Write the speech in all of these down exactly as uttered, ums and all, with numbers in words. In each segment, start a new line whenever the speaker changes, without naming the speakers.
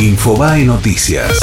Infobae Noticias.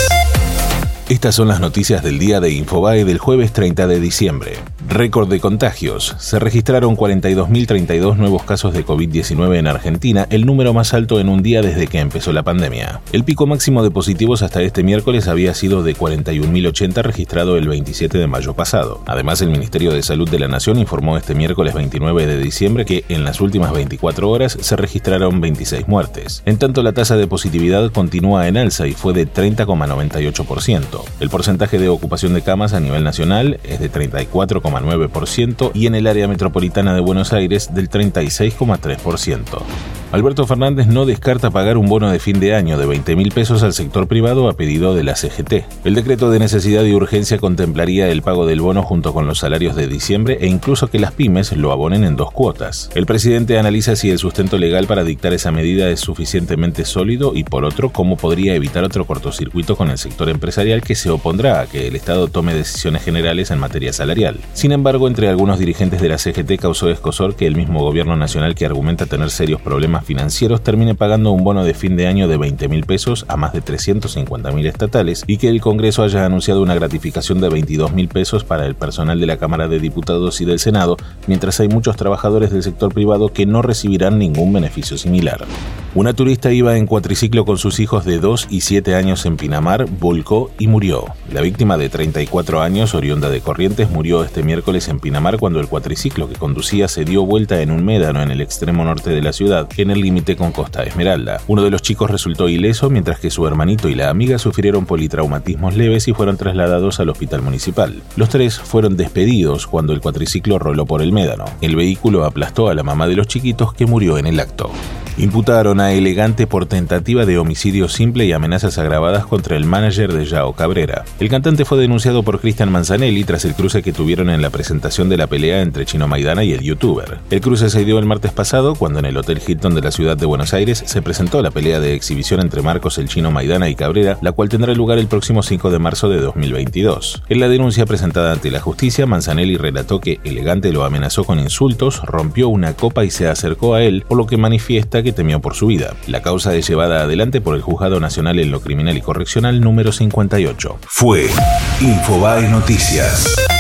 Estas son las noticias del día de Infobae del jueves treinta de diciembre. Récord de contagios. Se registraron cuarenta y dos mil treinta y dos nuevos casos de covid diecinueve en Argentina, el número más alto en un día desde que empezó la pandemia. El pico máximo de positivos hasta este miércoles había sido de cuarenta y un mil ochenta, registrado el veintisiete de mayo pasado. Además, el Ministerio de Salud de la Nación informó este miércoles veintinueve de diciembre que en las últimas veinticuatro horas se registraron veintiséis muertes. En tanto, la tasa de positividad continúa en alza y fue de treinta coma noventa y ocho por ciento. El porcentaje de ocupación de camas a nivel nacional es de treinta y cuatro coma nueve por ciento y en el área metropolitana de Buenos Aires del treinta y seis coma tres por ciento. Alberto Fernández no descarta pagar un bono de fin de año de veinte mil pesos al sector privado a pedido de la C G T. El decreto de necesidad y urgencia contemplaría el pago del bono junto con los salarios de diciembre e incluso que las pymes lo abonen en dos cuotas. El presidente analiza si el sustento legal para dictar esa medida es suficientemente sólido y, por otro, cómo podría evitar otro cortocircuito con el sector empresarial que se opondrá a que el Estado tome decisiones generales en materia salarial. Sin embargo, entre algunos dirigentes de la C G T causó escozor que el mismo gobierno nacional, que argumenta tener serios problemas financieros, termine pagando un bono de fin de año de veinte mil pesos a más de trescientos cincuenta mil estatales y que el Congreso haya anunciado una gratificación de veintidós mil pesos para el personal de la Cámara de Diputados y del Senado, mientras hay muchos trabajadores del sector privado que no recibirán ningún beneficio similar. Una turista iba en cuatriciclo con sus hijos de dos y siete años en Pinamar, volcó y murió. La víctima, de treinta y cuatro años, oriunda de Corrientes, murió este miércoles en Pinamar cuando el cuatriciclo que conducía se dio vuelta en un médano en el extremo norte de la ciudad, en el límite con Costa Esmeralda. Uno de los chicos resultó ileso, mientras que su hermanito y la amiga sufrieron politraumatismos leves y fueron trasladados al hospital municipal. Los tres fueron despedidos cuando el cuatriciclo roló por el médano. El vehículo aplastó a la mamá de los chiquitos, que murió en el acto. Imputaron a Elegante por tentativa de homicidio simple y amenazas agravadas contra el manager de João Cabrera. El cantante fue denunciado por Cristian Manzanelli tras el cruce que tuvieron en la presentación de la pelea entre Chino Maidana y el youtuber. El cruce se dio el martes pasado cuando en el Hotel Hilton de la ciudad de Buenos Aires se presentó la pelea de exhibición entre Marcos el Chino Maidana y Cabrera, la cual tendrá lugar el próximo cinco de marzo de dos mil veintidós. En la denuncia presentada ante la justicia, Manzanelli relató que Elegante lo amenazó con insultos, rompió una copa y se acercó a él, por lo que manifiesta que que temió por su vida. La causa es llevada adelante por el Juzgado Nacional en lo Criminal y Correccional número cincuenta y ocho. Fue Infobae Noticias.